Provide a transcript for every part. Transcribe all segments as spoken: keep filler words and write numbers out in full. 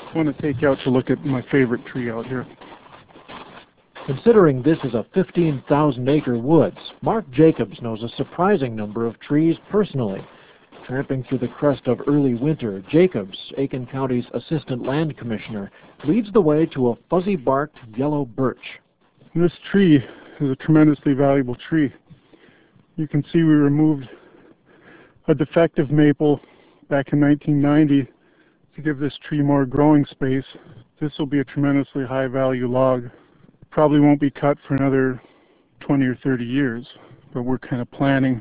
I want to take you out to look at my favorite tree out here. Considering this is a fifteen thousand acre woods, Mark Jacobs knows a surprising number of trees personally. Tramping through the crust of early winter, Jacobs, Aiken County's assistant land commissioner, leads the way to a fuzzy-barked yellow birch. This tree is a tremendously valuable tree. You can see we removed a defective maple back in nineteen ninety to give this tree more growing space. This will be a tremendously high-value log. Probably won't be cut for another twenty or thirty years, but we're kind of planning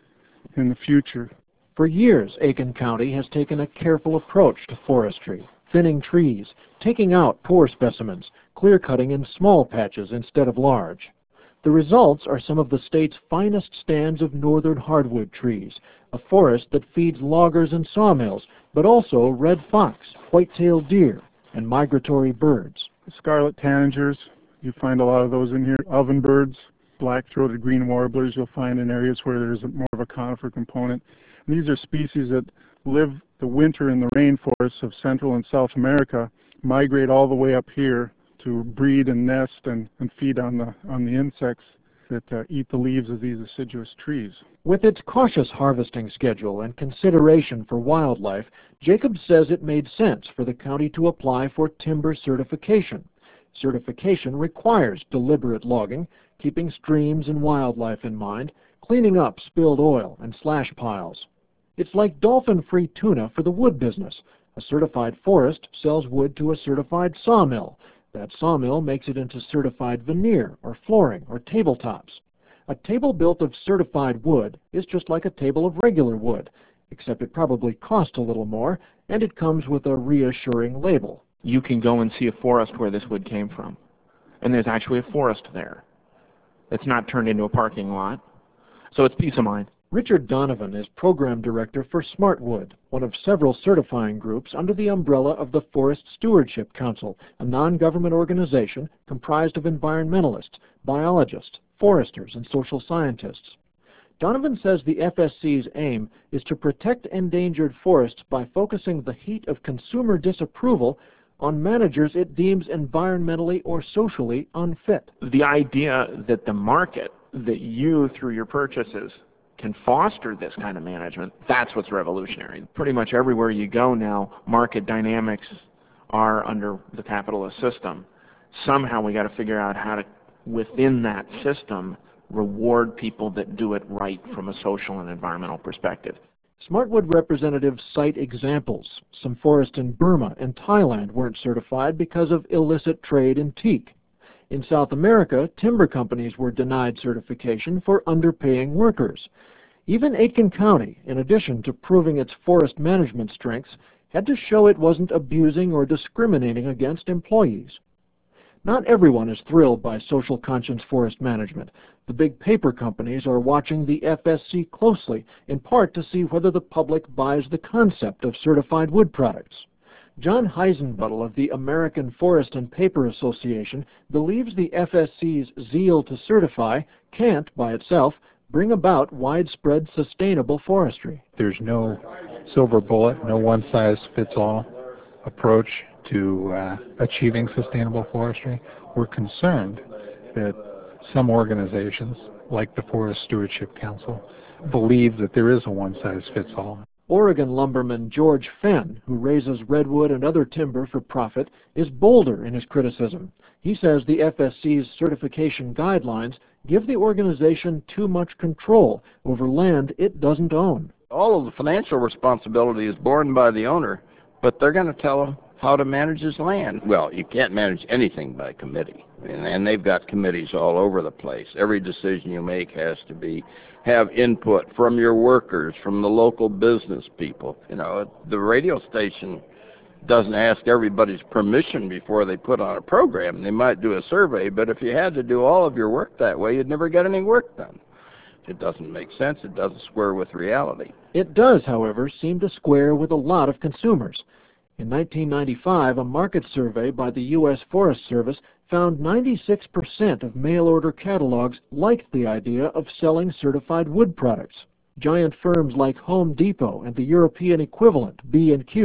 in the future. For years, Aiken County has taken a careful approach to forestry, thinning trees, taking out poor specimens, clear-cutting in small patches instead of large. The results are some of the state's finest stands of northern hardwood trees, a forest that feeds loggers and sawmills, but also red fox, white-tailed deer, and migratory birds. Scarlet tanagers, you find a lot of those in here. Ovenbirds, black-throated green warblers you'll find in areas where there's more of a conifer component. And these are species that live the winter in the rainforests of Central and South America, migrate all the way up here to breed and nest and, and feed on the, on the insects that uh, eat the leaves of these deciduous trees. With its cautious harvesting schedule and consideration for wildlife, Jacobs says it made sense for the county to apply for timber certification. Certification requires deliberate logging, keeping streams and wildlife in mind, cleaning up spilled oil and slash piles. It's like dolphin-free tuna for the wood business. A certified forest sells wood to a certified sawmill. That sawmill makes it into certified veneer or flooring or tabletops. A table built of certified wood is just like a table of regular wood, except it probably costs a little more, and it comes with a reassuring label. You can go and see a forest where this wood came from. And there's actually a forest there. It's not turned into a parking lot. So it's peace of mind. Richard Donovan is program director for Smartwood, one of several certifying groups under the umbrella of the Forest Stewardship Council, a non-government organization comprised of environmentalists, biologists, foresters, and social scientists. Donovan says the F S C's aim is to protect endangered forests by focusing the heat of consumer disapproval on managers it deems environmentally or socially unfit. The idea that the market, that you through your purchases can foster this kind of management, that's what's revolutionary. Pretty much everywhere you go now, market dynamics are under the capitalist system. Somehow we got to figure out how to, within that system, reward people that do it right from a social and environmental perspective. Smartwood representatives cite examples. Some forests in Burma and Thailand weren't certified because of illicit trade in teak. In South America, timber companies were denied certification for underpaying workers. Even Aitkin County, in addition to proving its forest management strengths, had to show it wasn't abusing or discriminating against employees. Not everyone is thrilled by social conscience forest management. The big paper companies are watching the F S C closely, in part to see whether the public buys the concept of certified wood products. John Heisenbuttel of the American Forest and Paper Association believes the F S C's zeal to certify can't, by itself, bring about widespread sustainable forestry. There's no silver bullet, no one-size-fits-all approach to uh, achieving sustainable forestry. We're concerned that some organizations, like the Forest Stewardship Council, believe that there is a one-size-fits-all. Oregon lumberman George Fenn, who raises redwood and other timber for profit, is bolder in his criticism. He says the F S C's certification guidelines give the organization too much control over land it doesn't own. All of the financial responsibility is borne by the owner, but they're going to tell him how to manage his land. Well, you can't manage anything by committee, and, and they've got committees all over the place. Every decision you make has to be have input from your workers, from the local business people. You know, the radio station doesn't ask everybody's permission before they put on a program. They might do a survey, but if you had to do all of your work that way, you'd never get any work done. It doesn't make sense. It doesn't square with reality. It does, however, seem to square with a lot of consumers. In nineteen ninety-five, a market survey by the U S Forest Service found ninety-six percent of mail-order catalogs liked the idea of selling certified wood products. Giant firms like Home Depot and the European equivalent, B and Q,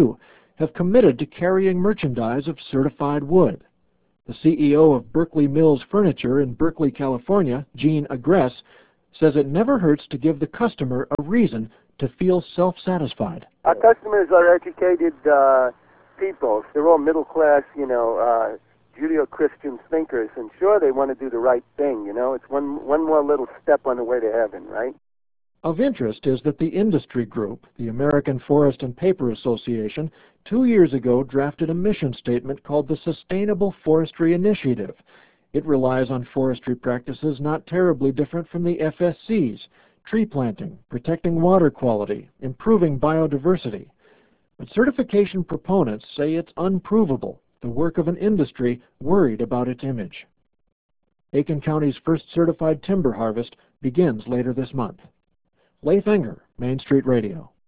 have committed to carrying merchandise of certified wood. The C E O of Berkeley Mills Furniture in Berkeley, California, Gene Agress, says it never hurts to give the customer a reason to feel self-satisfied. Our customers are educated uh, people. They're all middle-class, you know, uh, Judeo-Christian thinkers, and sure, they want to do the right thing, you know. It's one, one more little step on the way to heaven, right? Of interest is that the industry group, the American Forest and Paper Association, two years ago drafted a mission statement called the Sustainable Forestry Initiative. It relies on forestry practices not terribly different from the F S C's, tree planting, protecting water quality, improving biodiversity. But certification proponents say it's unprovable, the work of an industry worried about its image. Aiken County's first certified timber harvest begins later this month. Leif Enger, Main Street Radio.